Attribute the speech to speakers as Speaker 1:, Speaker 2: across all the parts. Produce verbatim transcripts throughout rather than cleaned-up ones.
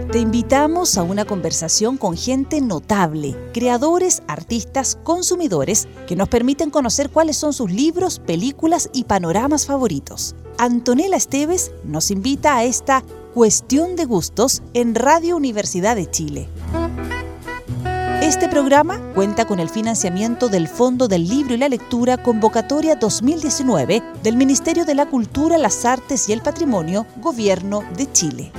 Speaker 1: Te invitamos a una conversación con gente notable, creadores, artistas, consumidores, que nos permiten conocer cuáles son sus libros, películas y panoramas favoritos. Antonella Esteves nos invita a esta Cuestión de Gustos en Radio Universidad de Chile. Este programa cuenta con el financiamiento del Fondo del Libro y la Lectura Convocatoria dos mil diecinueve del Ministerio de la Cultura, las Artes y el Patrimonio, Gobierno de Chile.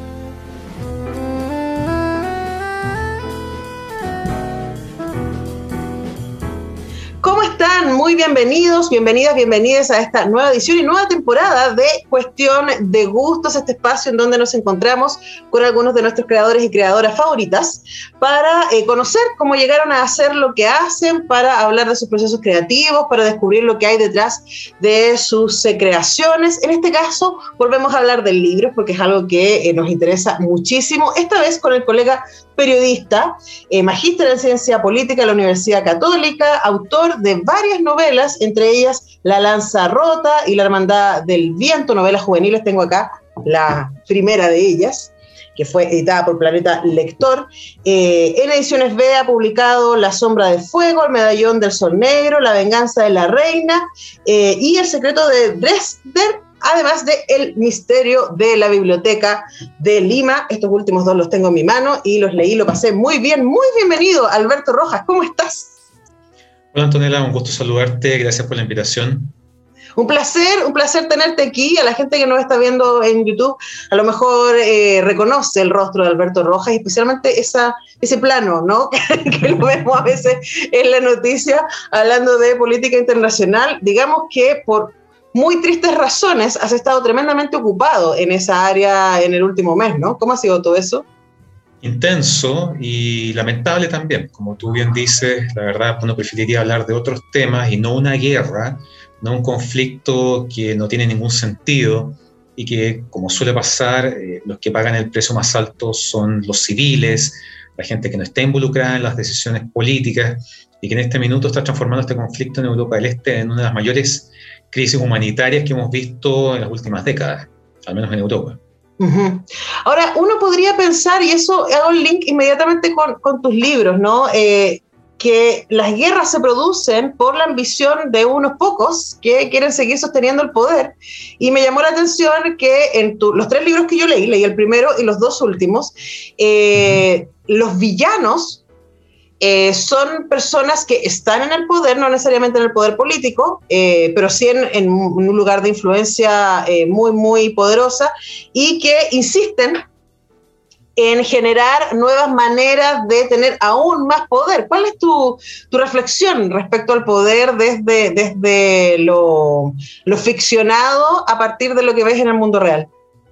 Speaker 2: ¿Cómo están? Muy bienvenidos, bienvenidas, bienvenidas a esta nueva edición y nueva temporada de Cuestión de Gustos, este espacio en donde nos encontramos con algunos de nuestros creadores y creadoras favoritas para eh, conocer cómo llegaron a hacer lo que hacen, para hablar de sus procesos creativos, para descubrir lo que hay detrás de sus eh, creaciones. En este caso, volvemos a hablar del libro porque es algo que eh, nos interesa muchísimo, esta vez con el colega periodista, eh, magíster en Ciencia Política de la Universidad Católica, autor de varias novelas, entre ellas La Lanza Rota y La Hermandad del Viento, novelas juveniles. Tengo acá la primera de ellas, que fue editada por Planeta Lector. Eh, en Ediciones B ha publicado La Sombra de Fuego, El Medallón del Sol Negro, La Venganza de la Reina eh, y El Secreto de Dresden, además de El Misterio de la Biblioteca de Lima. Estos últimos dos los tengo en mi mano y los leí, lo pasé muy bien. Muy bienvenido, Alberto Rojas, ¿cómo estás?
Speaker 3: Hola Antonella, un gusto saludarte, gracias por la invitación.
Speaker 2: Un placer, un placer tenerte aquí. A la gente que nos está viendo en YouTube, a lo mejor eh, reconoce el rostro de Alberto Rojas, y especialmente esa, ese plano, ¿no? que, que lo vemos a veces en la noticia, hablando de política internacional. Digamos que por muy tristes razones has estado tremendamente ocupado en esa área en el último mes, ¿no? ¿Cómo ha sido todo eso?
Speaker 3: Intenso y lamentable también. Como tú bien dices, la verdad uno preferiría hablar de otros temas y no una guerra, no un conflicto que no tiene ningún sentido y que, como suele pasar, eh, los que pagan el precio más alto son los civiles, la gente que no está involucrada en las decisiones políticas y que en este minuto está transformando este conflicto en Europa del Este en una de las mayores crisis humanitarias que hemos visto en las últimas décadas, al menos en Europa.
Speaker 2: Uh-huh. Ahora, uno podría pensar, y eso hago el link inmediatamente con, con tus libros, ¿no? Eh, que las guerras se producen por la ambición de unos pocos que quieren seguir sosteniendo el poder. Y me llamó la atención que en tu, los tres libros que yo leí, leí el primero y los dos últimos, eh, uh-huh. los villanos Eh, son personas que están en el poder, no necesariamente en el poder político, eh, pero sí en, en un lugar de influencia eh, muy, muy poderosa, y que insisten en generar nuevas maneras de tener aún más poder. ¿Cuál es tu, tu reflexión respecto al poder desde, desde lo, lo ficcionado a partir de lo que ves en el mundo real?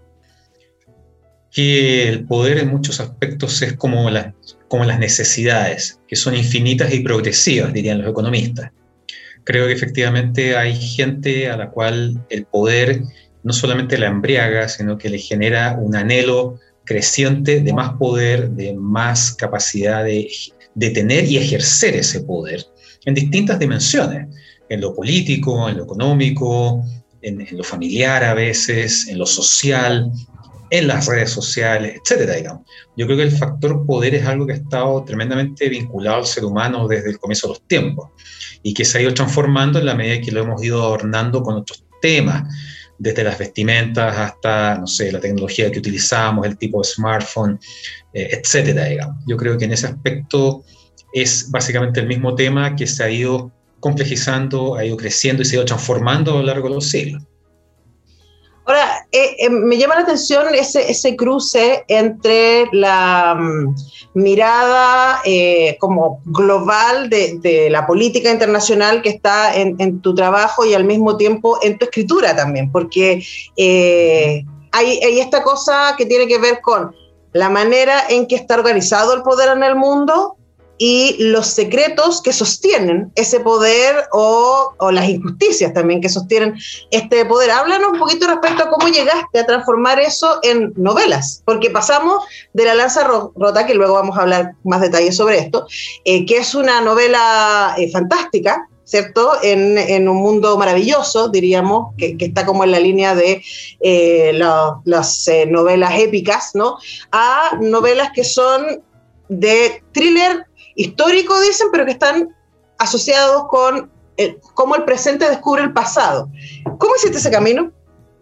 Speaker 3: Que el poder en muchos aspectos es como, la, como las necesidades, que son infinitas y progresivas, dirían los economistas. Creo que efectivamente hay gente a la cual el poder no solamente la embriaga, sino que le genera un anhelo creciente de más poder, de más capacidad de, de tener y ejercer ese poder en distintas dimensiones, en lo político, en lo económico, en, en lo familiar a veces, en lo social, en las redes sociales, etcétera, digamos. Yo creo que el factor poder es algo que ha estado tremendamente vinculado al ser humano desde el comienzo de los tiempos y que se ha ido transformando en la medida que lo hemos ido adornando con otros temas, desde las vestimentas hasta, no sé, la tecnología que utilizamos, el tipo de smartphone, eh, etcétera, digamos. Yo creo que en ese aspecto es básicamente el mismo tema que se ha ido complejizando, ha ido creciendo y se ha ido transformando a lo largo de los siglos.
Speaker 2: Ahora, eh, eh, me llama la atención ese, ese cruce entre la um, mirada eh, como global de, de la política internacional que está en, en tu trabajo y al mismo tiempo en tu escritura también, porque eh, hay, hay esta cosa que tiene que ver con la manera en que está organizado el poder en el mundo y los secretos que sostienen ese poder o, o las injusticias también que sostienen este poder. Háblanos un poquito respecto a cómo llegaste a transformar eso en novelas, porque pasamos de La Lanza Rota, que luego vamos a hablar más detalles sobre esto, eh, que es una novela eh, fantástica, ¿cierto? En, en un mundo maravilloso, diríamos, que, que está como en la línea de eh, la, las eh, novelas épicas, ¿no? A novelas que son de thriller histórico, dicen, pero que están asociados con el, cómo el presente descubre el pasado. ¿Cómo hiciste ese camino?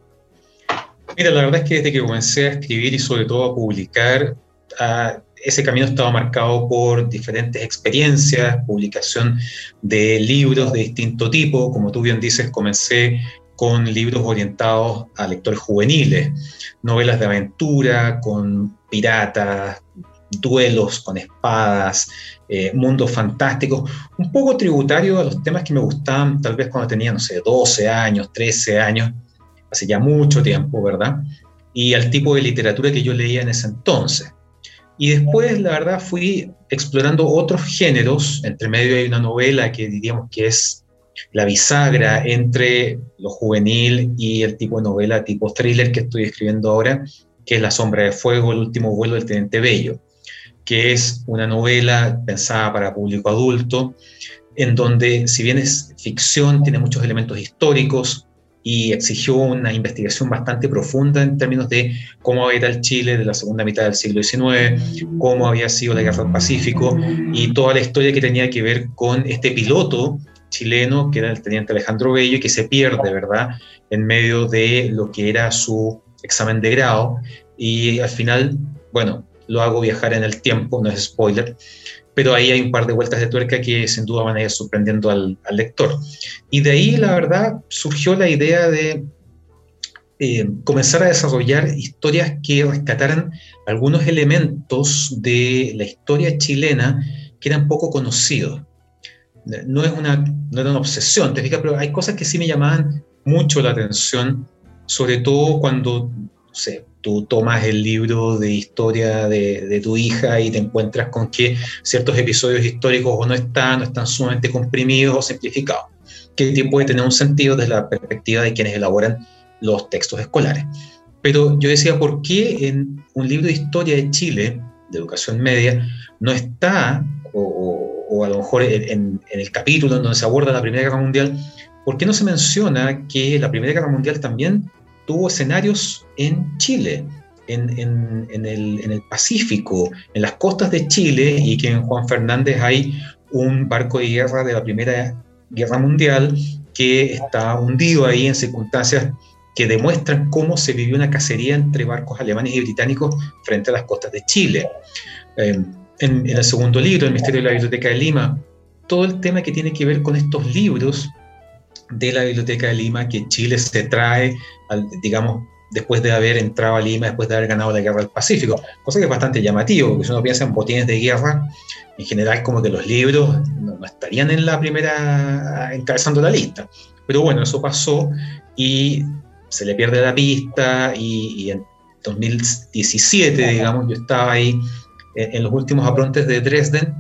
Speaker 3: Mira, la verdad es que desde que comencé a escribir y sobre todo a publicar, uh, ese camino estaba marcado por diferentes experiencias, publicación de libros de distinto tipo. Como tú bien dices, comencé con libros orientados a lectores juveniles, novelas de aventura con piratas, duelos con espadas, eh, mundos fantásticos, un poco tributario a los temas que me gustaban tal vez cuando tenía, no sé, doce años, trece años, hace ya mucho tiempo, ¿verdad? Y al tipo de literatura que yo leía en ese entonces. Y después, la verdad, fui explorando otros géneros. Entre medio hay una novela que diríamos que es la bisagra entre lo juvenil y el tipo de novela tipo thriller que estoy escribiendo ahora, que es La sombra de fuego, el último vuelo del teniente Bello, que es una novela pensada para público adulto, en donde, si bien es ficción, tiene muchos elementos históricos, y exigió una investigación bastante profunda en términos de cómo era el Chile de la segunda mitad del siglo diecinueve, cómo había sido la Guerra del Pacífico y toda la historia que tenía que ver con este piloto chileno que era el teniente Alejandro Bello y que se pierde, ¿verdad?, en medio de lo que era su examen de grado, y al final, bueno, lo hago viajar en el tiempo, no es spoiler, pero ahí hay un par de vueltas de tuerca que sin duda van a ir sorprendiendo al, al lector. Y de ahí, la verdad, surgió la idea de eh, comenzar a desarrollar historias que rescataran algunos elementos de la historia chilena que eran poco conocidos. No, es una, no era una obsesión, te fijas, pero hay cosas que sí me llamaban mucho la atención, sobre todo cuando, no sé, tú tomas el libro de historia de, de tu hija y te encuentras con que ciertos episodios históricos o no están, o están sumamente comprimidos o simplificados, que puede tener un sentido desde la perspectiva de quienes elaboran los textos escolares. Pero yo decía, ¿por qué en un libro de historia de Chile, de educación media, no está, o, o a lo mejor en, en el capítulo en donde se aborda la Primera Guerra Mundial, ¿por qué no se menciona que la Primera Guerra Mundial también tuvo escenarios en Chile, en, en, en, el, en el Pacífico, en las costas de Chile, y que en Juan Fernández hay un barco de guerra de la Primera Guerra Mundial que está hundido ahí en circunstancias que demuestran cómo se vivió una cacería entre barcos alemanes y británicos frente a las costas de Chile? Eh, en, en el segundo libro, El misterio de la Biblioteca de Lima, todo el tema que tiene que ver con estos libros de la Biblioteca de Lima que Chile se trae, al, digamos, después de haber entrado a Lima, después de haber ganado la Guerra del Pacífico, cosa que es bastante llamativo, porque si uno piensa en botines de guerra, en general como que los libros no, no estarían en la primera, encabezando la lista. Pero bueno, eso pasó y se le pierde la pista, y, y en dos mil diecisiete, digamos, yo estaba ahí en, en los últimos aprontes de Dresden,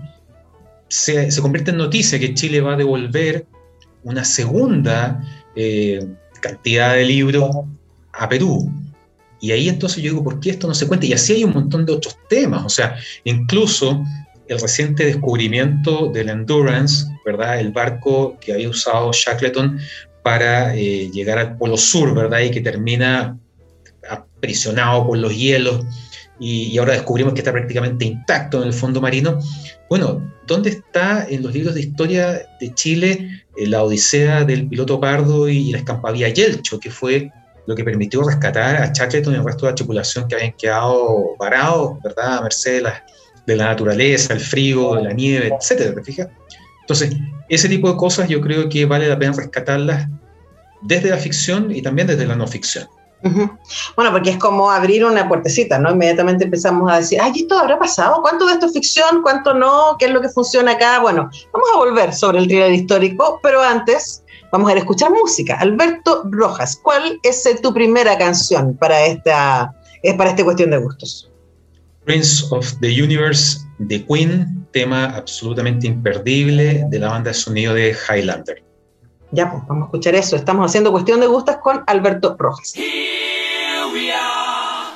Speaker 3: se, se convierte en noticia que Chile va a devolver una segunda eh, cantidad de libros a Perú. Y ahí entonces yo digo, ¿por qué esto no se cuenta? Y así hay un montón de otros temas, o sea, incluso el reciente descubrimiento del Endurance, ¿verdad?, el barco que había usado Shackleton para eh, llegar al Polo Sur, ¿verdad?, y que termina aprisionado por los hielos, y, y ahora descubrimos que está prácticamente intacto en el fondo marino. Bueno, ¿dónde está en los libros de historia de Chile eh, la odisea del piloto Pardo y, y la escampavía Yelcho, que fue lo que permitió rescatar a Shackleton y el resto de la tripulación que habían quedado varados, ¿verdad?, a merced de la, de la naturaleza, el frío, la nieve, etcétera, ¿te fijas? Entonces, ese tipo de cosas yo creo que vale la pena rescatarlas desde la ficción y también desde la no ficción.
Speaker 2: Uh-huh. Bueno, porque es como abrir una puertecita, ¿no? Inmediatamente empezamos a decir, ay, ¿esto habrá pasado? ¿Cuánto de esto es ficción? ¿Cuánto no? ¿Qué es lo que funciona acá? Bueno, vamos a volver sobre el thriller histórico, pero antes vamos a ir a escuchar música. Alberto Rojas, ¿cuál es tu primera canción para esta, para esta cuestión de gustos?
Speaker 3: Prince of the Universe de Queen, tema absolutamente imperdible de la banda de sonido de Highlander.
Speaker 2: Ya, pues vamos a escuchar eso. Estamos haciendo Cuestión de Gustos con Alberto Rojas.
Speaker 4: Here we are,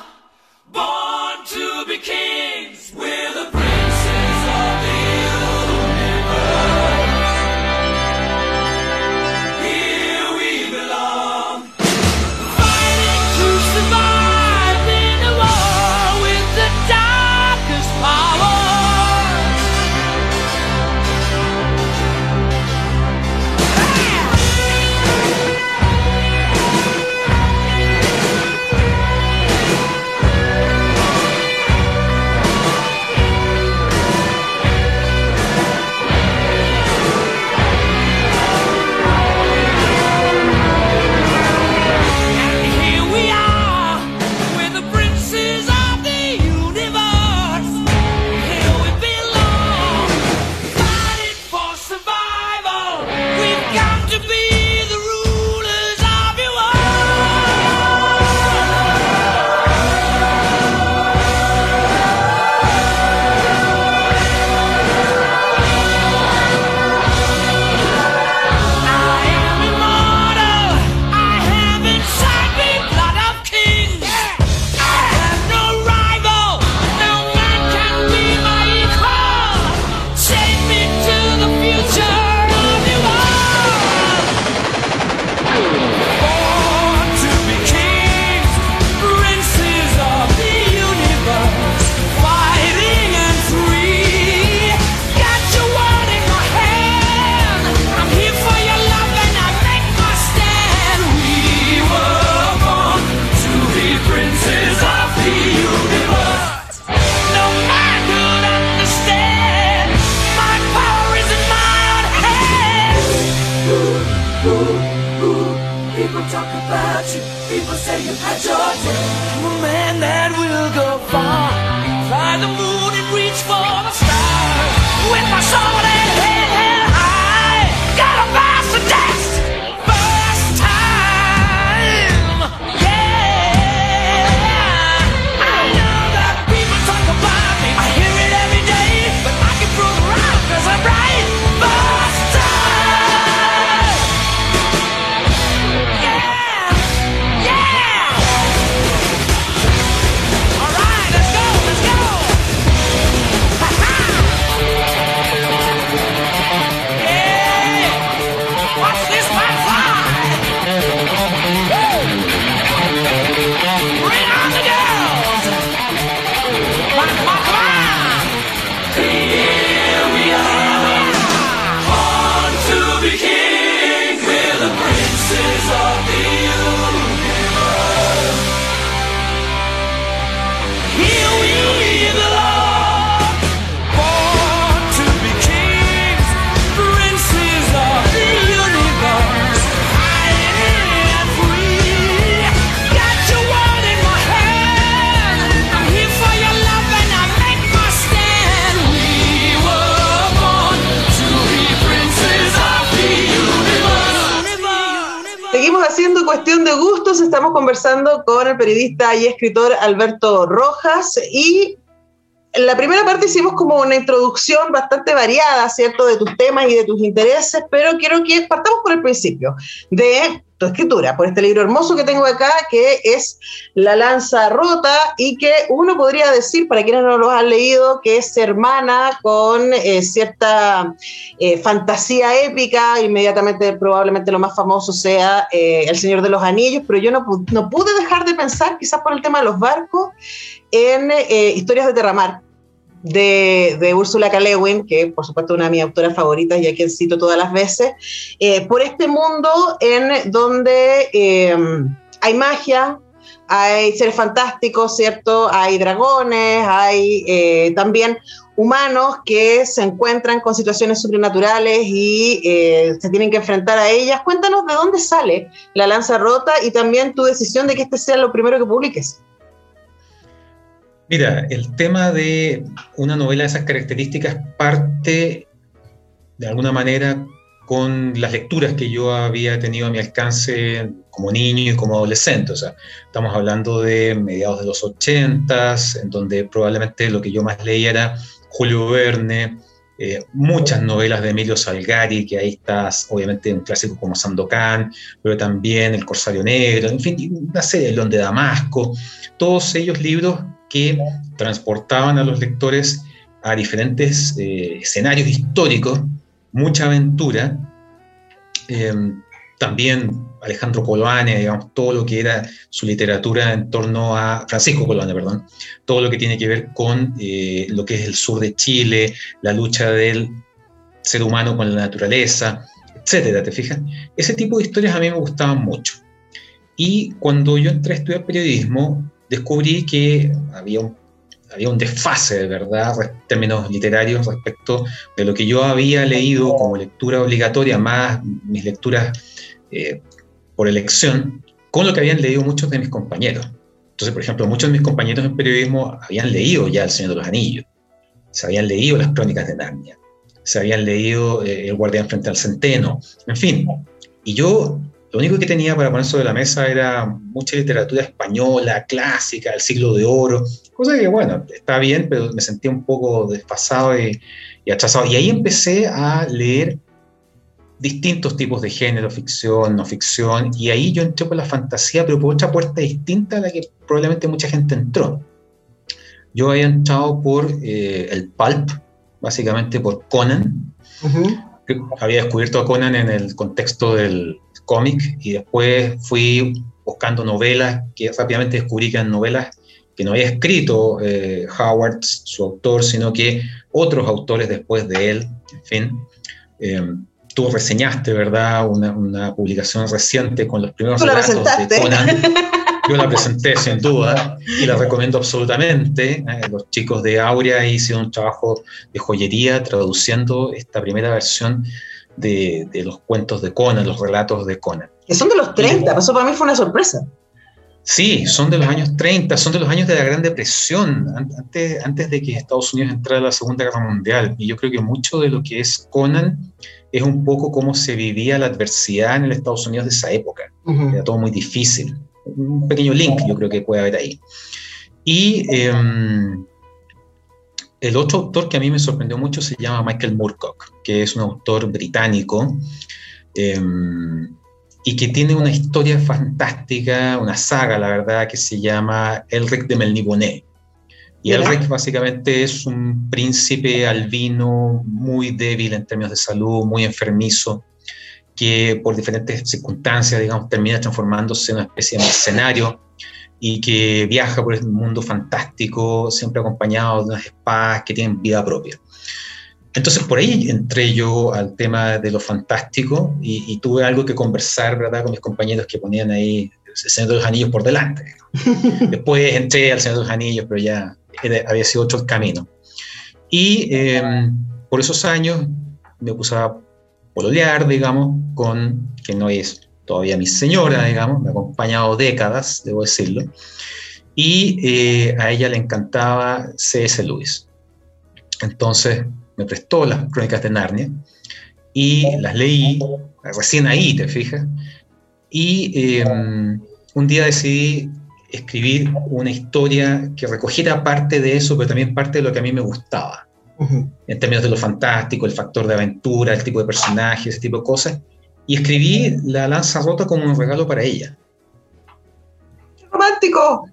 Speaker 4: born to be kings, we're the princes of the universe. say you had your day. I'm a man that will go far, fly the moon and reach for the stars. With my sword and head held high, got a master test, first time. Yeah, I know that people talk about me, I hear it every day, but I can prove wrong 'cause I'm right. First time. Yeah, yeah. All right, let's go, let's go. Ha ha. Yeah. Watch this one fly. Woo. Bring on the girls. Come on, come on, come on. Here we are, born to be kings. We're the princes of the universe. Here we belong, born to be kings, princes of the universe. High and free, got your word in my hand. I'm here for your love and I make my stand. We were born to be princes of the universe.
Speaker 2: Seguimos haciendo Cuestión de Gustos, estamos conversando con el periodista y escritor Alberto Rojas, y en la primera parte hicimos como una introducción bastante variada, ¿cierto?, de tus temas y de tus intereses, pero quiero que partamos por el principio, de tu escritura, por este libro hermoso que tengo acá, que es La Lanza Rota, y que uno podría decir, para quienes no lo han leído, que es hermana con eh, cierta eh, fantasía épica. Inmediatamente probablemente lo más famoso sea eh, El Señor de los Anillos, pero yo no, pu- no pude dejar de pensar, quizás por el tema de los barcos, en eh, Historias de Terramar, de, de Úrsula K. Le Guin, que por supuesto es una de mis autoras favoritas y a quien cito todas las veces, eh, por este mundo en donde eh, hay magia, hay seres fantásticos, ¿cierto? Hay dragones, hay eh, también humanos que se encuentran con situaciones sobrenaturales y eh, se tienen que enfrentar a ellas. Cuéntanos de dónde sale La Lanza Rota y también tu decisión de que este sea lo primero que publiques.
Speaker 3: Mira, el tema de una novela de esas características parte, de alguna manera, con las lecturas que yo había tenido a mi alcance como niño y como adolescente. O sea, estamos hablando de mediados de los ochentas, en donde probablemente lo que yo más leía era Julio Verne, eh, muchas novelas de Emilio Salgari, que ahí está, obviamente, un clásico como Sandokan, pero también El Corsario Negro, en fin, una serie, El León de Damasco, todos ellos libros que transportaban a los lectores a diferentes eh, escenarios históricos, mucha aventura. Eh, también Alejandro Coloane, digamos, todo lo que era su literatura en torno a Francisco Coloane, perdón, todo lo que tiene que ver con eh, lo que es el sur de Chile, la lucha del ser humano con la naturaleza, etcétera, ¿te fijas? Ese tipo de historias a mí me gustaban mucho. Y cuando yo entré a estudiar periodismo, descubrí que había un, había un desfase, de verdad, en términos literarios, respecto de lo que yo había leído como lectura obligatoria, más mis lecturas eh, por elección, con lo que habían leído muchos de mis compañeros. Entonces, por ejemplo, muchos de mis compañeros en periodismo habían leído ya El Señor de los Anillos, se habían leído las Crónicas de Narnia, se habían leído eh, El Guardián frente al Centeno, en fin. Y yo lo único que tenía para poner sobre la mesa era mucha literatura española, clásica, del siglo de oro, cosa que, bueno, está bien, pero me sentía un poco desfasado y, y atrasado. Y ahí empecé a leer distintos tipos de género, ficción, no ficción, y ahí yo entré por la fantasía, pero por otra puerta distinta a la que probablemente mucha gente entró. Yo había entrado por eh, el pulp, básicamente por Conan. Uh-huh. Había descubierto a Conan en el contexto del cómic y después fui buscando novelas que rápidamente descubrí que eran novelas que no había escrito eh, Howard, su autor, sino que otros autores después de él. En fin, eh, tú reseñaste, ¿verdad?, una, una publicación reciente con los primeros relatos de Conan. Yo la presenté sin duda y la recomiendo absolutamente. Eh, los chicos de Aurea hicieron un trabajo de joyería traduciendo esta primera versión de, de los cuentos de Conan, los relatos de Conan.
Speaker 2: Que son de los treinta, y, eso para mí fue una sorpresa.
Speaker 3: Sí, son de los años treinta, son de los años de la Gran Depresión, antes, antes de que Estados Unidos entrara a la Segunda Guerra Mundial. Y yo creo que mucho de lo que es Conan es un poco cómo se vivía la adversidad en el Estados Unidos de esa época. Uh-huh. Era todo muy difícil. Un pequeño link yo creo que puede haber ahí. Y eh, el otro autor que a mí me sorprendió mucho se llama Michael Moorcock, que es un autor británico, eh, y que tiene una historia fantástica, una saga, la verdad, que se llama Elric de Melniboné. Y Elric básicamente es un príncipe albino muy débil en términos de salud, muy enfermizo, que por diferentes circunstancias, digamos, termina transformándose en una especie de mercenario y que viaja por el mundo fantástico, siempre acompañado de unas espadas que tienen vida propia. Entonces, por ahí entré yo al tema de lo fantástico y, y tuve algo que conversar, ¿verdad?, con mis compañeros que ponían ahí El Señor de los Anillos por delante. Después entré al Señor de los Anillos, pero ya era, había sido otro el camino. Y eh, por esos años me puse a pololear, digamos, con, que no es todavía mi señora, digamos, me ha acompañado décadas, debo decirlo, y eh, a ella le encantaba C S Lewis. Entonces me prestó las Crónicas de Narnia y las leí, recién ahí, te fijas, y eh, un día decidí escribir una historia que recogiera parte de eso, pero también parte de lo que a mí me gustaba, uh-huh. en términos de lo fantástico, el factor de aventura, el tipo de personajes, ese tipo de cosas, y escribí La Lanza Rota como un regalo para ella.
Speaker 2: ¡Qué romántico!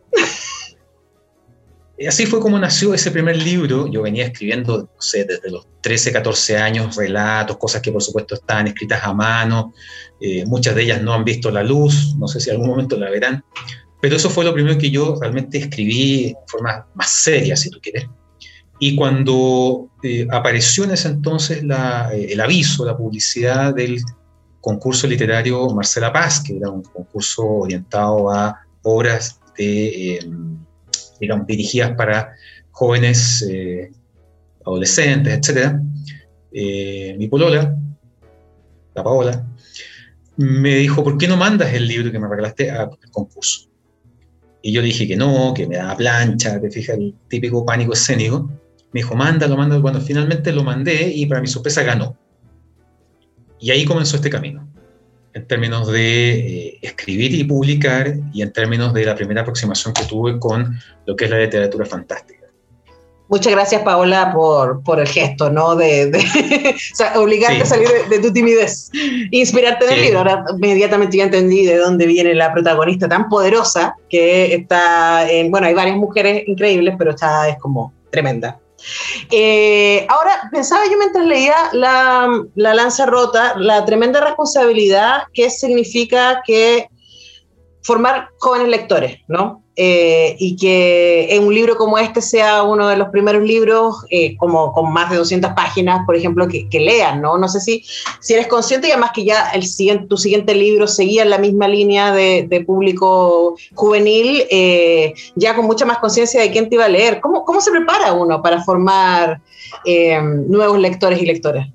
Speaker 3: Así fue como nació ese primer libro. Yo venía escribiendo, no sé, desde los trece, catorce años, relatos, cosas que por supuesto estaban escritas a mano, eh, muchas de ellas no han visto la luz, no sé si en algún momento la verán, pero eso fue lo primero que yo realmente escribí de forma más seria, si tú quieres. Y cuando eh, apareció en ese entonces la, eh, el aviso, la publicidad del concurso literario Marcela Paz, que era un concurso orientado a obras de... Eh, digamos, dirigidas para jóvenes, eh, adolescentes, etcétera, eh, mi polola, la Paola, me dijo, ¿por qué no mandas el libro que me regalaste al concurso? Y yo le dije que no, que me daba plancha, te fijas, el típico pánico escénico. Me dijo, mándalo, mándalo. Bueno, finalmente lo mandé y para mi sorpresa ganó. Y ahí comenzó este camino, en términos de eh, escribir y publicar, y en términos de la primera aproximación que tuve con lo que es la literatura fantástica.
Speaker 2: Muchas gracias, Paola, por, por el gesto, ¿no? De, de o sea, obligarte sí. a salir de, de tu timidez, inspirarte en sí. el libro. Ahora inmediatamente ya entendí de dónde viene la protagonista tan poderosa, que está en, bueno, hay varias mujeres increíbles, pero esta es como tremenda. Eh, ahora, pensaba yo mientras leía la, la Lanza Rota, la tremenda responsabilidad que significa que formar jóvenes lectores, ¿no? Eh, y que en un libro como este sea uno de los primeros libros eh, como con más de doscientas páginas, por ejemplo, que, que lean, ¿no? No sé si, si eres consciente, y además que ya el siguiente, tu siguiente libro seguía en la misma línea de, de público juvenil, eh, ya con mucha más conciencia de quién te iba a leer. ¿Cómo, cómo se prepara uno para formar eh, nuevos lectores y lectoras?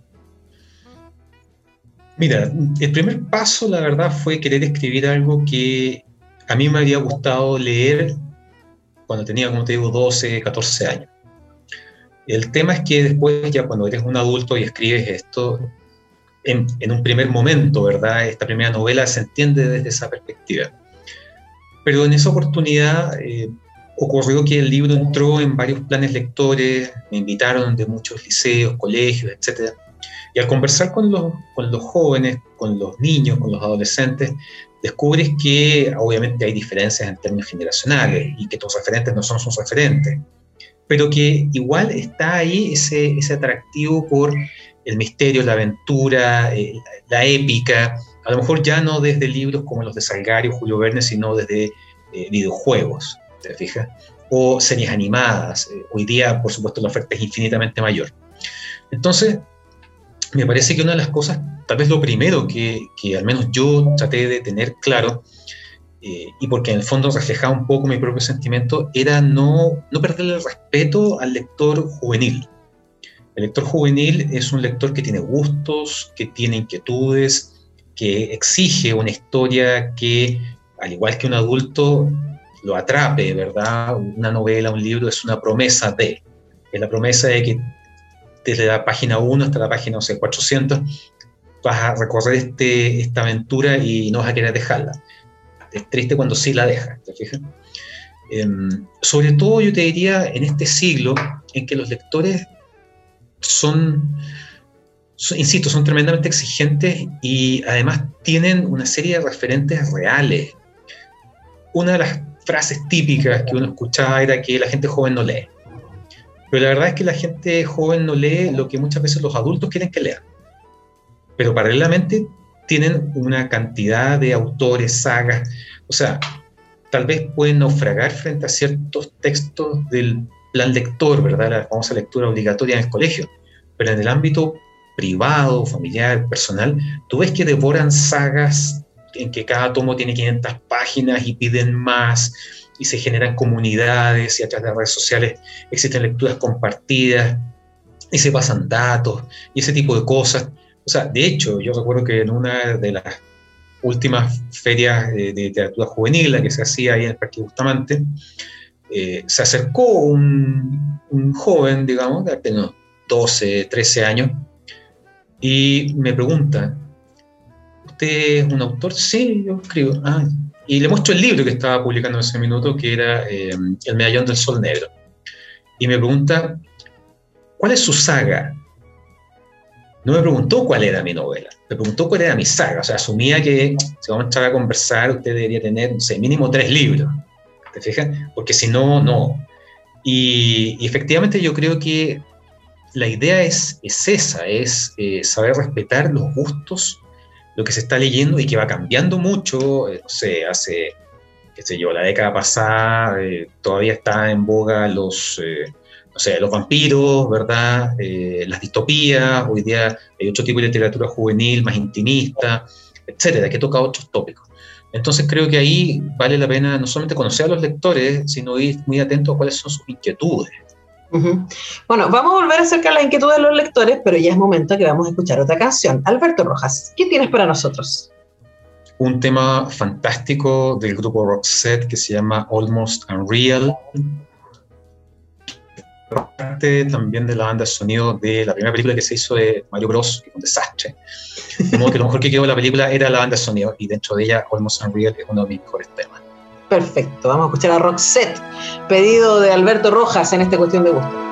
Speaker 3: Mira, el primer paso, la verdad, fue querer escribir algo que a mí me había gustado leer cuando tenía, como te digo, doce, catorce años. El tema es que después, ya cuando eres un adulto y escribes esto, en, en un primer momento, ¿verdad?, esta primera novela se entiende desde esa perspectiva. Pero en esa oportunidad eh, ocurrió que el libro entró en varios planes lectores, me invitaron de muchos liceos, colegios, etcétera. Y al conversar con los, con los jóvenes, con los niños, con los adolescentes, descubres que obviamente hay diferencias en términos generacionales y que tus referentes no son sus referentes, pero que igual está ahí ese, ese atractivo por el misterio, la aventura, eh, la épica, a lo mejor ya no desde libros como los de Salgario, Julio Verne, sino desde eh, videojuegos, ¿te fijas? O series animadas. Eh, hoy día, por supuesto, la oferta es infinitamente mayor. Entonces, me parece que una de las cosas, tal vez lo primero que, que al menos yo traté de tener claro, eh, y porque en el fondo reflejaba un poco mi propio sentimiento, era no, no perderle el respeto al lector juvenil. El lector juvenil es un lector que tiene gustos, que tiene inquietudes, que exige una historia que al igual que un adulto, lo atrape, ¿verdad? Una novela, un libro es una promesa de, es la promesa de que desde la página uno hasta la página, no sé, cuatrocientos, vas a recorrer este, esta aventura y no vas a querer dejarla. Es triste cuando sí la dejas, ¿te fijas? Eh, sobre todo yo te diría en este siglo en que los lectores son, son, insisto, son tremendamente exigentes y además tienen una serie de referentes reales. Una de las frases típicas que uno escuchaba era que la gente joven no lee. Pero la verdad es que la gente joven no lee lo que muchas veces los adultos quieren que lean. Pero paralelamente tienen una cantidad de autores, sagas, o sea, tal vez pueden naufragar frente a ciertos textos del plan lector, ¿verdad? La famosa lectura obligatoria en el colegio. Pero en el ámbito privado, familiar, personal, tú ves que devoran sagas en que cada tomo tiene quinientas páginas y piden más, y se generan comunidades, y a través de redes sociales existen lecturas compartidas, y se pasan datos, y ese tipo de cosas. O sea, de hecho, yo recuerdo que en una de las últimas ferias de, de literatura juvenil, la que se hacía ahí en el Parque Bustamante, eh, se acercó un, un joven, digamos, de apenas doce, trece años, y me pregunta, ¿usted es un autor? Sí, yo escribo. Ah, y le muestro el libro que estaba publicando en ese minuto, que era eh, El medallón del sol negro. Y me pregunta, ¿cuál es su saga? No me preguntó cuál era mi novela, me preguntó cuál era mi saga. O sea, asumía que si vamos a entrar a conversar, usted debería tener, no sé, mínimo tres libros. ¿Te fijas? Porque si no, no. Y, y efectivamente yo creo que la idea es, es esa, es eh, saber respetar los gustos, lo que se está leyendo y que va cambiando mucho. Eh, no sé, hace, qué sé yo, la década pasada eh, todavía está en boga los... Eh, no sé, los vampiros, ¿verdad? Eh, las distopías, hoy día hay otro tipo de literatura juvenil, más intimista, etcétera, que toca otros tópicos. Entonces creo que ahí vale la pena no solamente conocer a los lectores, sino ir muy atentos a cuáles son sus inquietudes.
Speaker 2: Uh-huh. Bueno, vamos a volver a acercar las inquietudes de los lectores, pero ya es momento que vamos a escuchar otra canción. Alberto Rojas, ¿qué tienes para nosotros?
Speaker 3: Un tema fantástico del grupo Roxette que se llama Almost Unreal, parte también de la banda de sonido de la primera película que se hizo de Mario Bros, que fue un desastre. De modo que lo mejor que quedó de la película era la banda de sonido, y dentro de ella Almost Unreal es uno de mis mejores temas.
Speaker 2: Perfecto, vamos a escuchar a Roxette, pedido de Alberto Rojas en esta Cuestión de Gusto.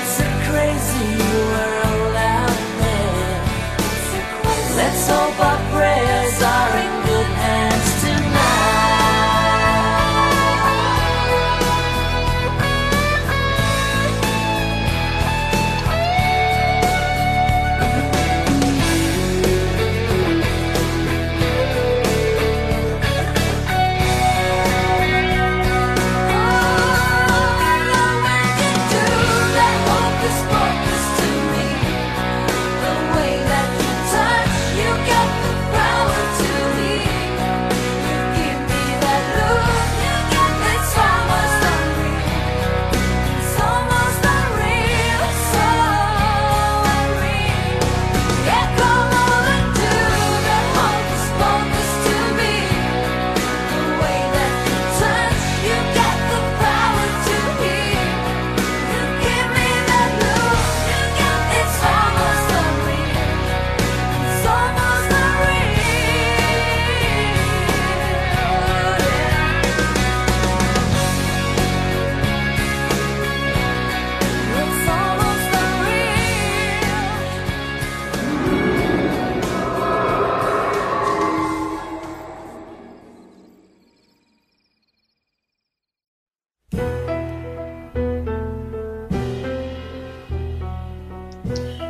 Speaker 4: Let's hope our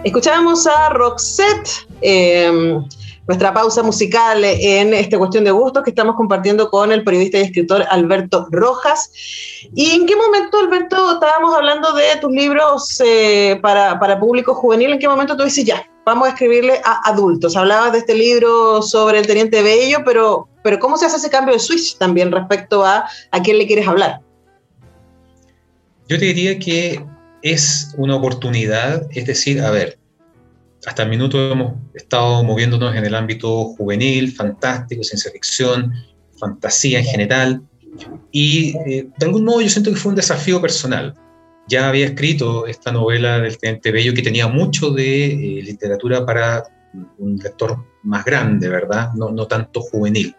Speaker 2: Escuchábamos a Roxette, eh, nuestra pausa musical en esta cuestión de gustos que estamos compartiendo con el periodista y escritor Alberto Rojas. ¿Y en qué momento, Alberto, estábamos hablando de tus libros eh, para, para público juvenil? ¿En qué momento tú dices, ya, vamos a escribirle a adultos? Hablabas de este libro sobre el Teniente Bello, pero, pero ¿cómo se hace ese cambio de switch también respecto a a quién le quieres hablar?
Speaker 3: Yo te diría que es una oportunidad, es decir, a ver, hasta el minuto hemos estado moviéndonos en el ámbito juvenil, fantástico, ciencia ficción, fantasía en general, y eh, de algún modo yo siento que fue un desafío personal. Ya había escrito esta novela del Teniente Bello que tenía mucho de eh, literatura para un lector más grande, ¿verdad? No, no tanto juvenil.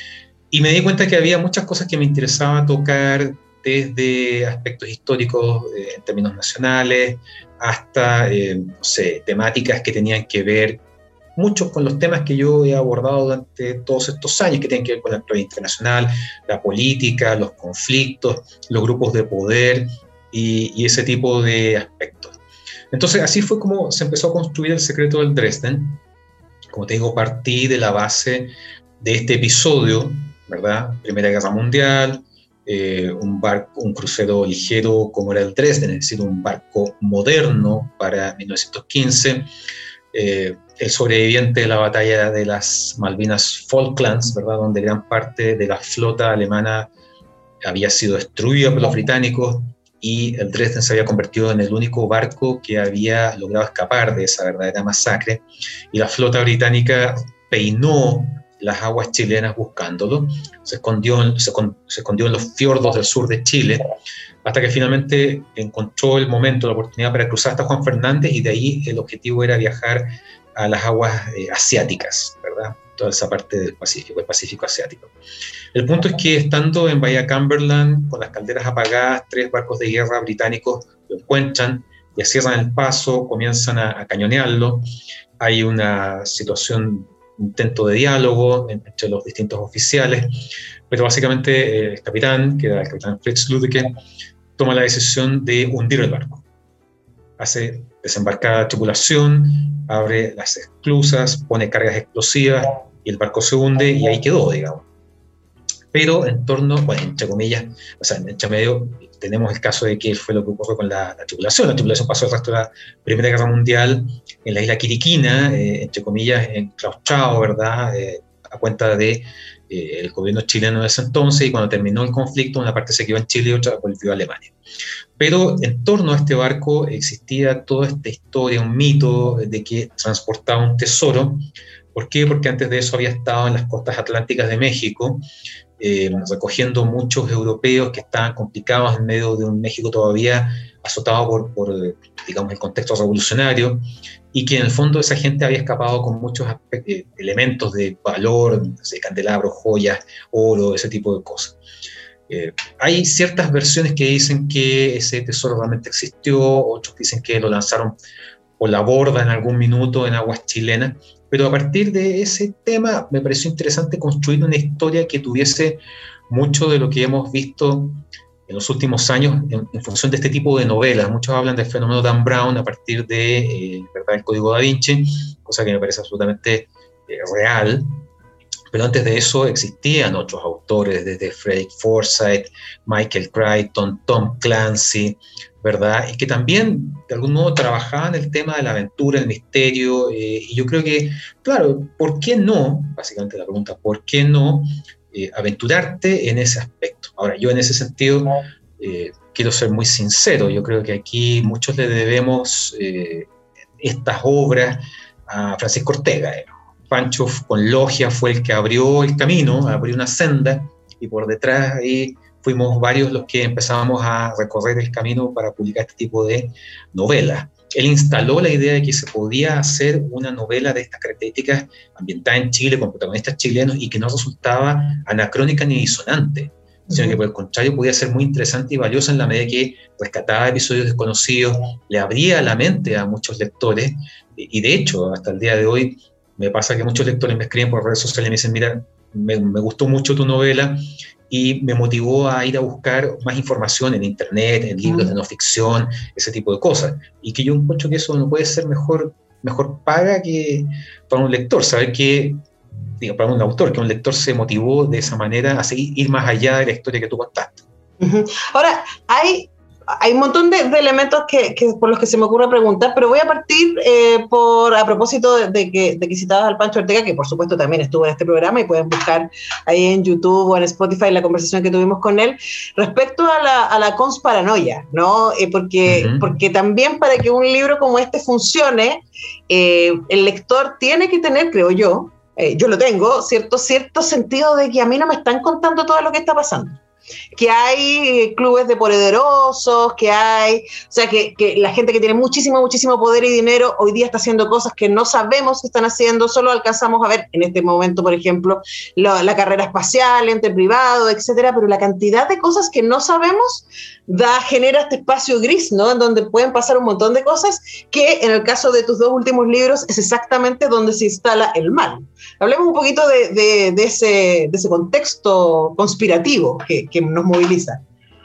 Speaker 3: Y me di cuenta que había muchas cosas que me interesaba tocar, desde aspectos históricos eh, en términos nacionales, hasta, eh, no sé, temáticas que tenían que ver, muchos con los temas que yo he abordado durante todos estos años, que tienen que ver con la actualidad internacional, la política, los conflictos, los grupos de poder y, y ese tipo de aspectos. Entonces, así fue como se empezó a construir El secreto del Dresden. Como te digo, partí de la base de este episodio, ¿verdad? Primera Guerra Mundial, Eh, un barco, un crucero ligero como era el Dresden, es decir, un barco moderno para mil novecientos quince, eh, el sobreviviente de la batalla de las Malvinas Falklands, ¿verdad? Donde gran parte de la flota alemana había sido destruida por los británicos y el Dresden se había convertido en el único barco que había logrado escapar de esa verdadera masacre, y la flota británica peinó las aguas chilenas buscándolo, se escondió, se, con, se escondió en los fiordos del sur de Chile, hasta que finalmente encontró el momento, la oportunidad para cruzar hasta Juan Fernández, y de ahí el objetivo era viajar a las aguas eh, asiáticas, ¿verdad? Toda esa parte del Pacífico, el Pacífico asiático. El punto es que estando en Bahía Cumberland, con las calderas apagadas, tres barcos de guerra británicos lo encuentran, le cierran el paso, comienzan a, a cañonearlo, hay una situación, intento de diálogo entre los distintos oficiales, pero básicamente eh, el capitán, que era el capitán Fritz Lüdecke, toma la decisión de hundir el barco. Hace desembarcar a la tripulación, abre las esclusas, pone cargas explosivas y el barco se hunde y ahí quedó, digamos. Pero en torno, bueno, entre comillas, o sea, en entre medio tenemos el caso de que fue lo que ocurrió con la, la tripulación. La tripulación pasó el resto de la Primera Guerra Mundial en la isla Quiriquina, eh, entre comillas, enclaustrado, ¿verdad? Eh, a cuenta de eh, el gobierno chileno de ese entonces, y cuando terminó el conflicto, una parte se quedó en Chile y otra volvió a Alemania. Pero en torno a este barco existía toda esta historia, un mito de que transportaba un tesoro. ¿Por qué? Porque antes de eso había estado en las costas atlánticas de México, eh, recogiendo muchos europeos que estaban complicados en medio de un México todavía azotado por, por digamos, el contexto revolucionario, y que en el fondo esa gente había escapado con muchos eh, elementos de valor, no sé, candelabros, joyas, oro, ese tipo de cosas. Eh, hay ciertas versiones que dicen que ese tesoro realmente existió, otros dicen que lo lanzaron por la borda en algún minuto en aguas chilenas, pero a partir de ese tema me pareció interesante construir una historia que tuviese mucho de lo que hemos visto en los últimos años en, en función de este tipo de novelas. Muchos hablan del fenómeno Dan Brown a partir de eh, ¿verdad? El Código Da Vinci, cosa que me parece absolutamente eh, real. Pero antes de eso existían otros autores, desde Frederick Forsyth, Michael Crichton, Tom Clancy, ¿verdad? Y que también, de algún modo, trabajaban el tema de la aventura, el misterio, eh, y yo creo que, claro, ¿por qué no? Básicamente la pregunta, ¿por qué no eh, aventurarte en ese aspecto? Ahora, yo en ese sentido eh, quiero ser muy sincero, yo creo que aquí muchos le debemos eh, estas obras a Francisco Ortega, ¿eh? Pancho con Logia fue el que abrió el camino, abrió una senda, y por detrás ahí fuimos varios los que empezábamos a recorrer el camino para publicar este tipo de novelas. Él instaló la idea de que se podía hacer una novela de estas características ambientada en Chile, con protagonistas chilenos, y que no resultaba anacrónica ni disonante, sino que por el contrario podía ser muy interesante y valiosa en la medida que rescataba episodios desconocidos, le abría la mente a muchos lectores, y de hecho, hasta el día de hoy, me pasa que muchos lectores me escriben por redes sociales y me dicen, mira, me, me gustó mucho tu novela, y me motivó a ir a buscar más información en internet, en libros de no ficción, ese tipo de cosas. Y que yo encuentro que eso no puede ser mejor, mejor paga que para un lector, saber que, digo, para un autor, que un lector se motivó de esa manera a seguir, ir más allá de la historia que tú contaste.
Speaker 2: Uh-huh. Ahora, hay... Hay un montón de, de elementos que, que por los que se me ocurre preguntar, pero voy a partir eh, por a propósito de, de, que, de que citabas al Pancho Ortega, que por supuesto también estuvo en este programa y pueden buscar ahí en YouTube o en Spotify la conversación que tuvimos con él, respecto a la, a la consparanoia, ¿no? Eh, porque, uh-huh. porque también para que un libro como este funcione, eh, el lector tiene que tener, creo yo, eh, yo lo tengo, cierto, cierto sentido de que a mí no me están contando todo lo que está pasando. Que hay clubes de poderosos, que hay, o sea, que, que la gente que tiene muchísimo, muchísimo poder y dinero hoy día está haciendo cosas que no sabemos que están haciendo, solo alcanzamos a ver en este momento, por ejemplo, lo, la carrera espacial, ente privado, etcétera, pero la cantidad de cosas que no sabemos da, genera este espacio gris, ¿no? En donde pueden pasar un montón de cosas que en el caso de tus dos últimos libros es exactamente donde se instala el mal. Hablemos un poquito de, de, de, ese, de ese contexto conspirativo que, que nos moviliza.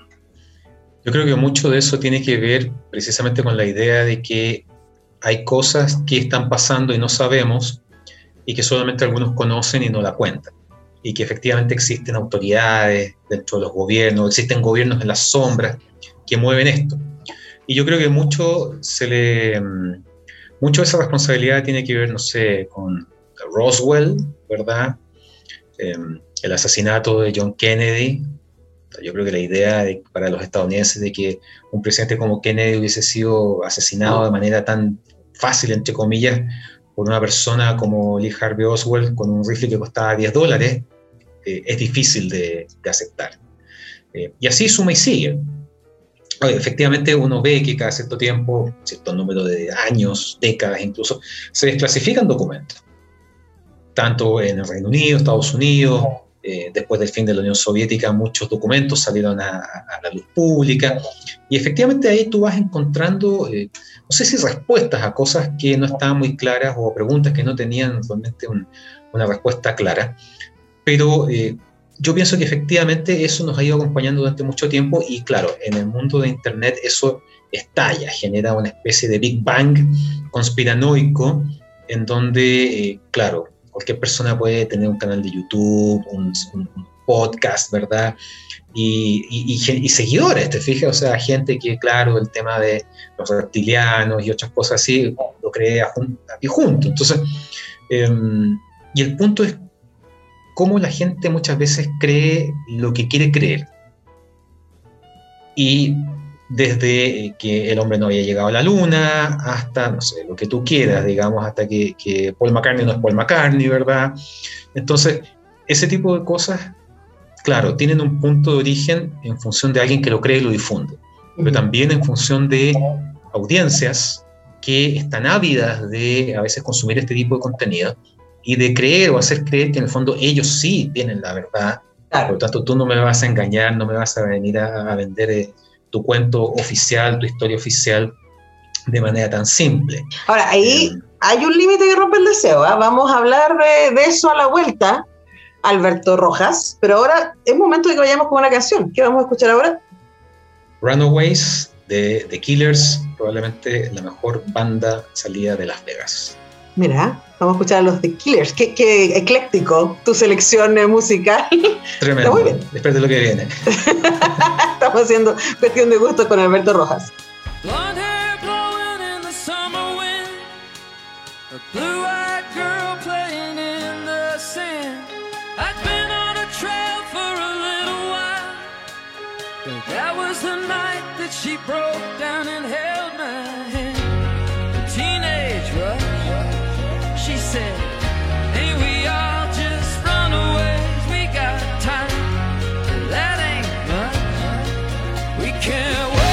Speaker 3: Yo creo que mucho de eso tiene que ver precisamente con la idea de que hay cosas que están pasando y no sabemos y que solamente algunos conocen y no la cuentan. Y que efectivamente existen autoridades dentro de los gobiernos, existen gobiernos en las sombras que mueven esto. Y yo creo que mucho, se le, mucho de esa responsabilidad tiene que ver, no sé, con Roswell, ¿verdad? Eh, el asesinato de John Kennedy. Yo creo que la idea de, para los estadounidenses de que un presidente como Kennedy hubiese sido asesinado de manera tan fácil, entre comillas, por una persona como Lee Harvey Oswald con un rifle que costaba diez dólares, eh, es difícil de, de aceptar. Eh, y así suma y sigue. Oye, efectivamente uno ve que cada cierto tiempo, cierto número de años, décadas incluso, se desclasifican documentos. Tanto en el Reino Unido, Estados Unidos, eh, después del fin de la Unión Soviética, muchos documentos salieron a, a la luz pública, y efectivamente ahí tú vas encontrando, eh, no sé si respuestas a cosas que no estaban muy claras o preguntas que no tenían realmente un, una respuesta clara, pero eh, yo pienso que efectivamente eso nos ha ido acompañando durante mucho tiempo, y claro, en el mundo de Internet eso estalla, genera una especie de Big Bang conspiranoico, en donde, eh, claro, cualquier persona puede tener un canal de YouTube, un, un, un podcast, ¿verdad? Y, y, y, y seguidores, ¿te fijas? O sea, gente que, claro, el tema de los reptilianos y otras cosas así, lo crea y junto. Entonces, eh, y el punto es cómo la gente muchas veces cree lo que quiere creer. Y desde que el hombre no había llegado a la luna, hasta, no sé, lo que tú quieras, digamos, hasta que, que Paul McCartney no es Paul McCartney, ¿verdad? Entonces, ese tipo de cosas, claro, tienen un punto de origen en función de alguien que lo cree y lo difunde, pero también en función de audiencias que están ávidas de a veces consumir este tipo de contenido y de creer o hacer creer que en el fondo ellos sí tienen la verdad. Claro. Por lo tanto, tú no me vas a engañar, no me vas a venir a, a vender eh, tu cuento oficial, tu historia oficial, de manera tan simple.
Speaker 2: Ahora, ahí eh, hay un límite que rompe el deseo, ¿eh? Vamos a hablar de, de eso a la vuelta, Alberto Rojas, pero ahora es momento de que vayamos con una canción. ¿Qué vamos a escuchar ahora?
Speaker 3: Runaways, de The Killers, probablemente la mejor banda salida de Las Vegas.
Speaker 2: Mira, vamos a escuchar a los The Killers. Qué, qué ecléctico tu selección musical.
Speaker 3: Tremendo, muy bien. Después de lo que viene.
Speaker 2: Estamos haciendo cuestión de gusto con Alberto Rojas.
Speaker 4: Blonde hair blowing in the summer wind, a blue-eyed girl playing in the sand. I'd been on a trail for a little while, but that was the night that she broke down and held my hand. A teenage rush, she said, ain't we all just runaways? We got time, that ain't much, we can't wait.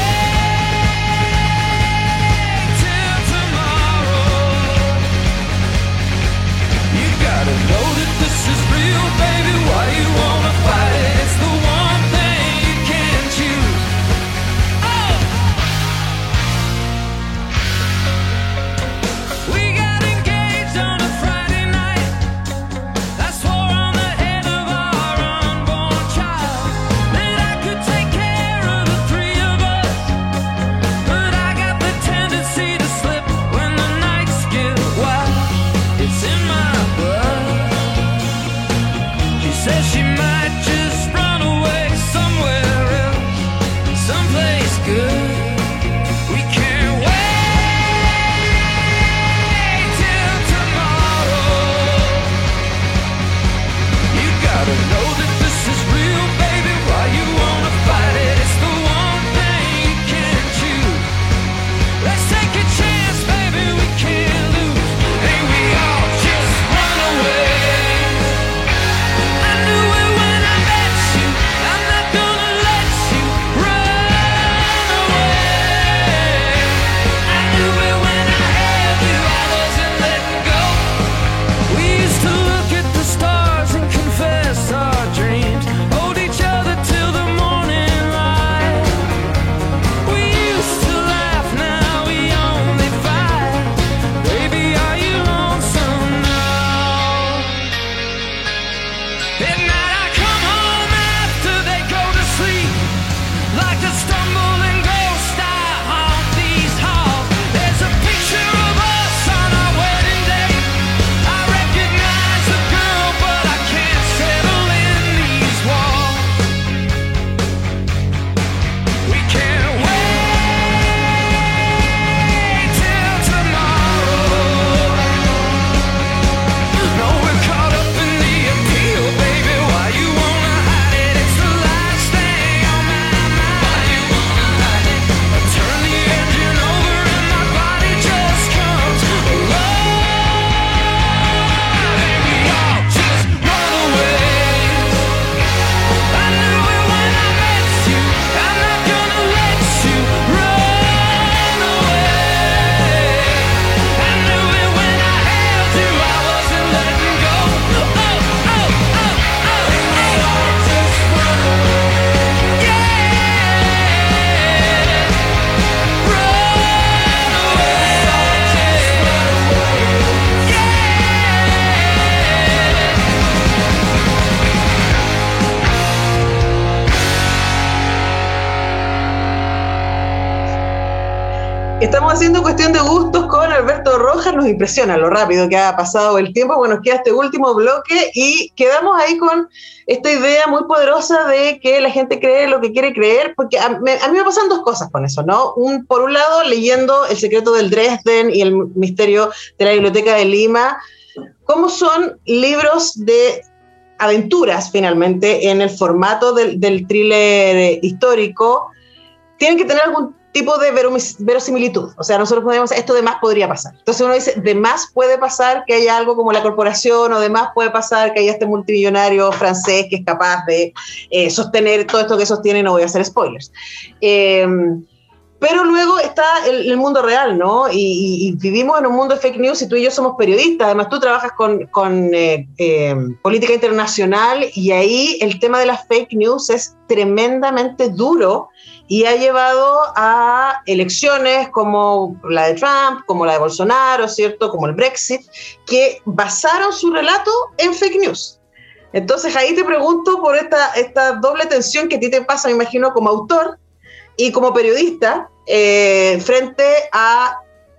Speaker 2: Estamos haciendo Cuestión de Gustos con Alberto Rojas. Nos impresiona lo rápido que ha pasado el tiempo. Bueno, nos queda este último bloque y quedamos ahí con esta idea muy poderosa de que la gente cree lo que quiere creer, porque a, me, a mí me pasan dos cosas con eso, ¿no? Un, por un lado, leyendo El secreto del Dresden y El misterio de la Biblioteca de Lima, cómo son libros de aventuras, finalmente, en el formato del, del thriller histórico, tienen que tener algún tipo de verosimilitud. O sea, nosotros podemos, esto de más podría pasar. Entonces uno dice, de más puede pasar que haya algo como La Corporación, o de más puede pasar que haya este multimillonario francés que es capaz de eh, sostener todo esto que sostiene. No voy a hacer spoilers. Eh, pero luego está el, el mundo real, ¿no? Y, y, y vivimos en un mundo de fake news y tú y yo somos periodistas. Además, tú trabajas con, con eh, eh, política internacional y ahí el tema de las fake news es tremendamente duro y ha llevado a elecciones como la de Trump, como la de Bolsonaro, ¿cierto? Como el Brexit, que basaron su relato en fake news. Entonces ahí te pregunto por esta, esta doble tensión que a ti te pasa, me imagino, como autor y como periodista, eh, frente a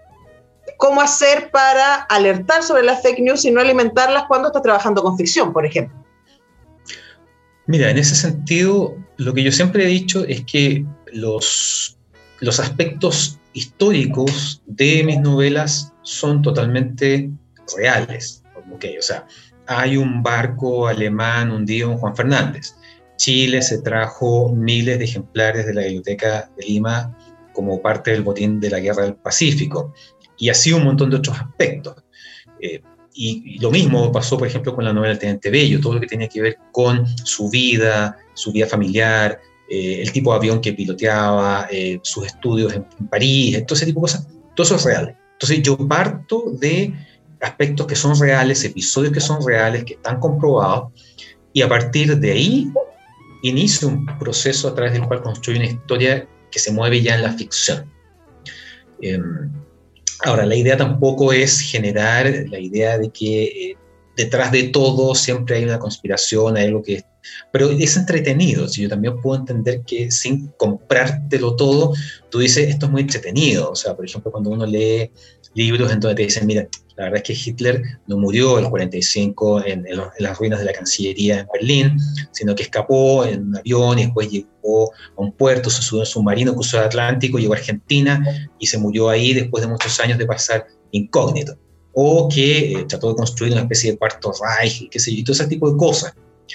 Speaker 2: cómo hacer para alertar sobre las fake news y no alimentarlas cuando estás trabajando con ficción, por ejemplo.
Speaker 3: Mira, en ese sentido, lo que yo siempre he dicho es que los, los aspectos históricos de mis novelas son totalmente reales. Okay, o sea, hay un barco alemán hundido en Juan Fernández. Chile se trajo miles de ejemplares de la Biblioteca de Lima como parte del botín de la Guerra del Pacífico. Y así un montón de otros aspectos. Eh, Y, y lo mismo pasó, por ejemplo, con la novela del Teniente Bello, todo lo que tenía que ver con su vida, su vida familiar, eh, el tipo de avión que piloteaba, eh, sus estudios en, en París, todo ese tipo de cosas, todo eso es real. Entonces yo parto de aspectos que son reales, episodios que son reales, que están comprobados, y a partir de ahí inicio un proceso a través del cual construyo una historia que se mueve ya en la ficción. Eh, Ahora, la idea tampoco es generar la idea de que eh, detrás de todo siempre hay una conspiración, hay algo que... Pero es entretenido, si yo también puedo entender que sin comprártelo todo, tú dices, esto es muy entretenido. O sea, por ejemplo, cuando uno lee libros en donde te dicen, mira, la verdad es que Hitler no murió en el cuarenta y cinco en, en, en las ruinas de la Cancillería en Berlín, sino que escapó en un avión y después llegó a un puerto, se subió a un submarino, cruzó el Atlántico, llegó a Argentina y se murió ahí después de muchos años de pasar incógnito. O que eh, trató de construir una especie de cuarto Reich, qué sé yo, y todo ese tipo de cosas.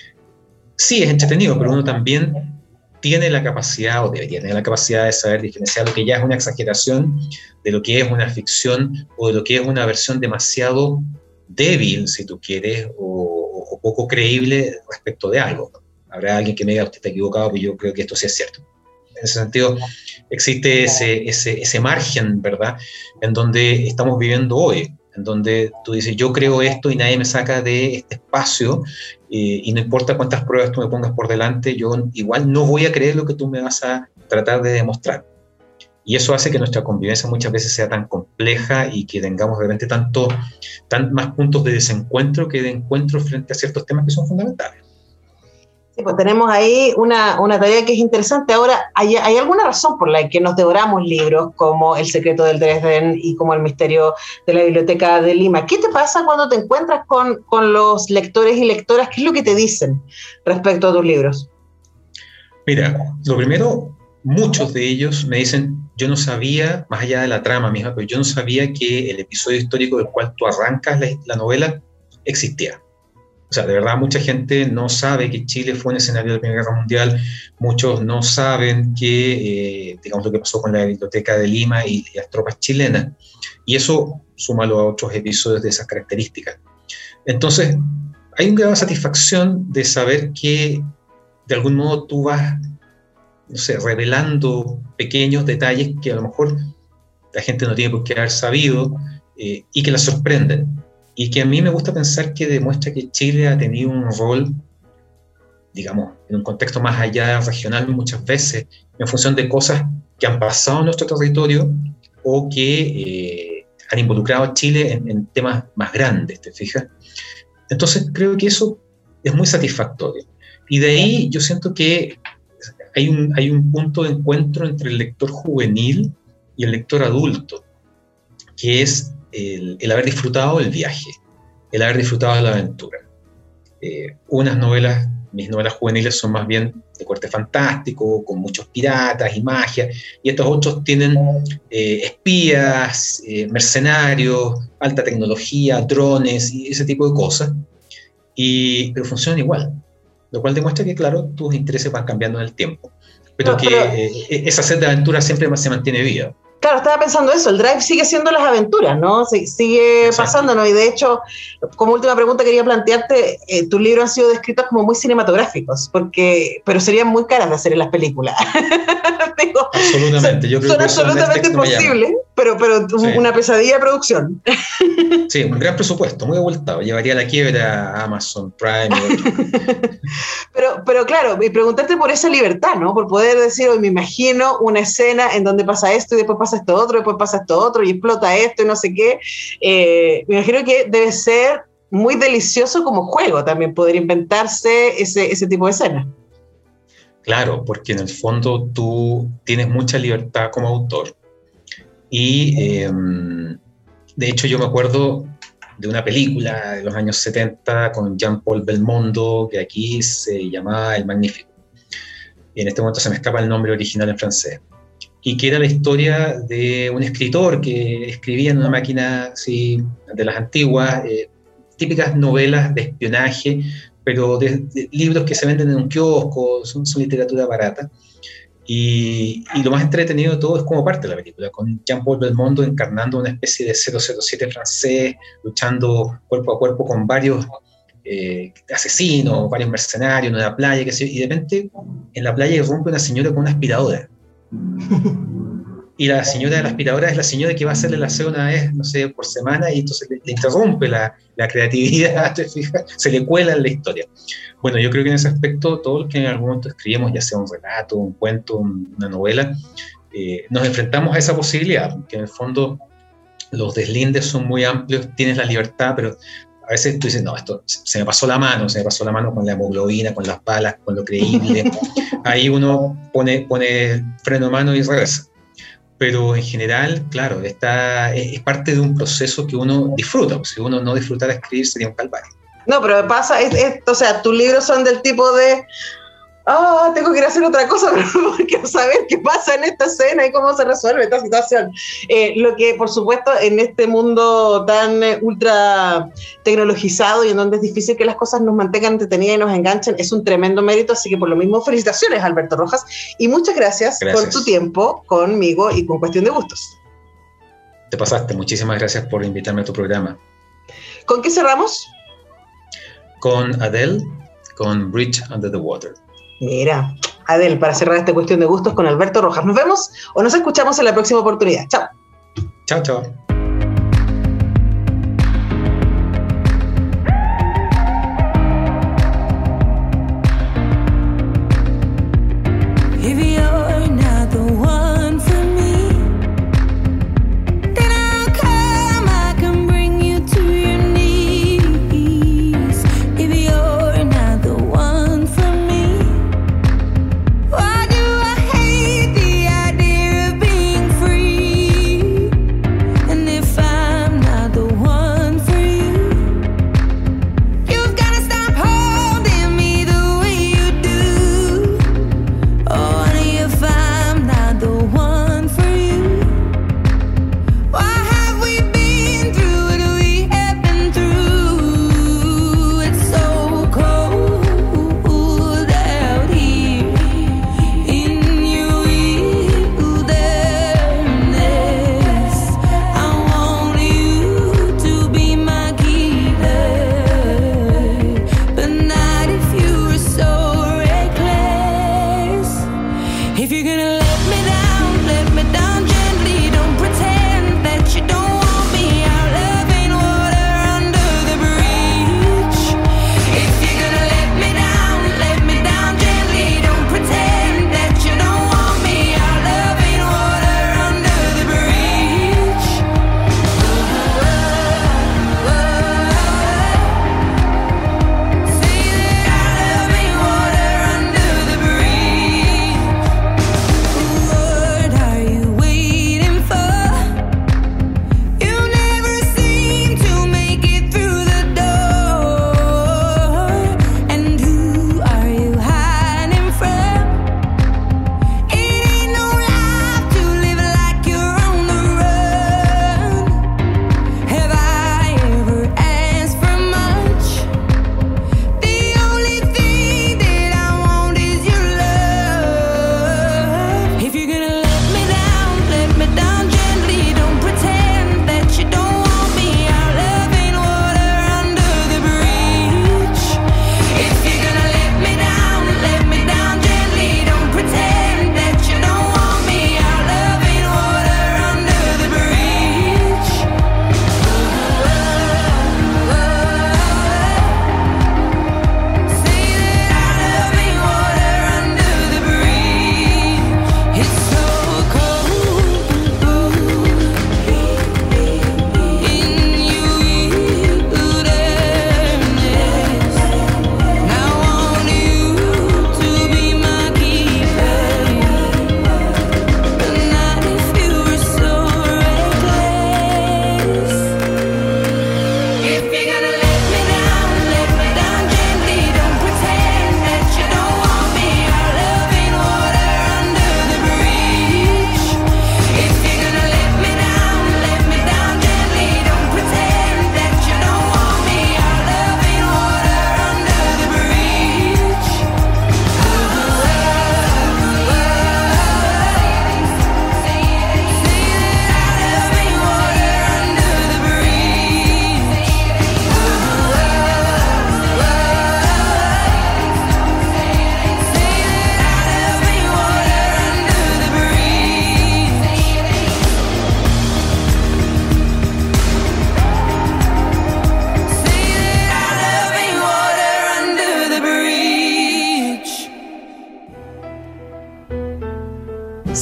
Speaker 3: Sí, es entretenido, pero uno también tiene la capacidad, o debería tener la capacidad de saber diferenciar lo que ya es una exageración de lo que es una ficción o de lo que es una versión demasiado débil, si tú quieres, o, o poco creíble respecto de algo. Habrá alguien que me diga, usted está equivocado, pero yo creo que esto sí es cierto. En ese sentido, existe ese, ese, ese margen, ¿verdad?, en donde estamos viviendo hoy, en donde tú dices, yo creo esto y nadie me saca de este espacio, eh, y no importa cuántas pruebas tú me pongas por delante, yo igual no voy a creer lo que tú me vas a tratar de demostrar. Y eso hace que nuestra convivencia muchas veces sea tan compleja y que tengamos de repente tanto, tan, más puntos de desencuentro que de encuentro frente a ciertos temas que son fundamentales.
Speaker 2: Sí, pues tenemos ahí una, una tarea que es interesante. Ahora, ¿hay, ¿hay alguna razón por la que nos devoramos libros como El secreto del Dresden y como El misterio de la Biblioteca de Lima? ¿Qué te pasa cuando te encuentras con, con los lectores y lectoras? ¿Qué es lo que te dicen respecto a tus libros?
Speaker 3: Mira, lo primero, muchos de ellos me dicen, yo no sabía, más allá de la trama misma, pero yo no sabía que el episodio histórico del cual tú arrancas la, la novela existía. O sea, de verdad, mucha gente no sabe que Chile fue un escenario de la Primera Guerra Mundial, muchos no saben que, eh, digamos, lo que pasó con la Biblioteca de Lima y, y las tropas chilenas, y eso súmalo a otros episodios de esas características. Entonces, hay un grado de satisfacción de saber que, de algún modo, tú vas, no sé, revelando pequeños detalles que a lo mejor la gente no tiene por qué haber sabido, eh, y que la sorprenden. Y que a mí me gusta pensar que demuestra que Chile ha tenido un rol, digamos, en un contexto más allá regional muchas veces, en función de cosas que han pasado en nuestro territorio o que eh, han involucrado a Chile en, en temas más grandes, ¿te fijas? Entonces creo que eso es muy satisfactorio. Y de ahí yo siento que hay un, hay un punto de encuentro entre el lector juvenil y el lector adulto, que es el, el haber disfrutado del viaje, el haber disfrutado de la aventura. Eh, unas novelas, mis novelas juveniles son más bien de corte fantástico, con muchos piratas y magia, y estos otros tienen eh, espías, eh, mercenarios, alta tecnología, drones y ese tipo de cosas, y, pero funcionan igual, lo cual demuestra que, claro, tus intereses van cambiando en el tiempo, pero no, que pero, eh, esa sed de aventura siempre más se mantiene viva.
Speaker 2: Claro, estaba pensando eso, el drive sigue siendo las aventuras, ¿no? S- sigue pasándonos, y de hecho, como última pregunta quería plantearte, eh, tus libros han sido descritos como muy cinematográficos, porque, pero serían muy caras de hacer en las películas. Digo,
Speaker 3: absolutamente, yo creo
Speaker 2: son
Speaker 3: que
Speaker 2: absolutamente posibles, pero, pero sí. Una pesadilla de producción.
Speaker 3: Sí, un gran presupuesto, muy abultado, llevaría a la quiebra a Amazon Prime.
Speaker 2: pero, pero claro, y preguntarte por esa libertad, ¿no? Por poder decir, hoy me imagino una escena en donde pasa esto y después pasa esto otro, después pasa esto otro y explota esto y no sé qué. Eh, me imagino que debe ser muy delicioso como juego también poder inventarse ese, ese tipo de escena.
Speaker 3: Claro, porque en el fondo tú tienes mucha libertad como autor. Y eh, de hecho yo me acuerdo de una película de los años setenta con Jean-Paul Belmondo, que aquí se llamaba El Magnífico. Y en este momento se me escapa el nombre original en francés. Y que era la historia de un escritor que escribía en una máquina así, de las antiguas, eh, típicas novelas de espionaje, pero de, de libros que se venden en un kiosco, son, son literatura barata. Y, y lo más entretenido de todo es como parte de la película, con Jean-Paul Belmondo encarnando una especie de cero cero siete francés, luchando cuerpo a cuerpo con varios eh, asesinos, varios mercenarios en una playa, que se, y de repente en la playa irrumpe una señora con una aspiradora. Y la señora de la aspiradora es la señora que va a hacerle el aseo una vez, no sé, por semana, y entonces le, le interrumpe la, la creatividad, ¿te fijas? Se le cuela en la historia. Bueno, yo creo que en ese aspecto, todo lo que en algún momento escribimos, ya sea un relato, un cuento, una novela, eh, nos enfrentamos a esa posibilidad, porque en el fondo los deslindes son muy amplios, tienes la libertad, pero a veces tú dices, no, esto se me pasó la mano, se me pasó la mano con la hemoglobina, con las balas, con lo creíble. Ahí uno pone, pone freno a mano y regresa. Pero en general, claro, está, es, es parte de un proceso que uno disfruta. Si uno no disfrutara escribir, sería un calvario.
Speaker 2: No, pero pasa, es, es, o sea, tus libros son del tipo de, ah, oh, tengo que ir a hacer otra cosa, pero quiero saber qué pasa en esta escena y cómo se resuelve esta situación. Eh, lo que, por supuesto, en este mundo tan eh, ultra tecnologizado y en donde es difícil que las cosas nos mantengan entretenidas y nos enganchen, es un tremendo mérito, así que por lo mismo, felicitaciones, Alberto Rojas, y muchas gracias, gracias por tu tiempo conmigo y con Cuestión de Gustos.
Speaker 3: Te pasaste, muchísimas gracias por invitarme a tu programa.
Speaker 2: ¿Con qué cerramos?
Speaker 3: Con Adele, con Bridge Under the Water.
Speaker 2: Mira, Adele, para cerrar esta Cuestión de Gustos con Alberto Rojas. Nos vemos o nos escuchamos en la próxima oportunidad. Chao.
Speaker 3: Chao, chao.
Speaker 5: And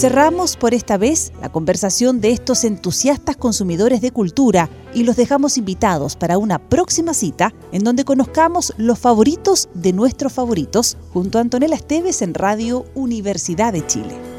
Speaker 1: Cerramos por esta vez la conversación de estos entusiastas consumidores de cultura y los dejamos invitados para una próxima cita en donde conozcamos los favoritos de nuestros favoritos junto a Antonella Esteves en Radio Universidad de Chile.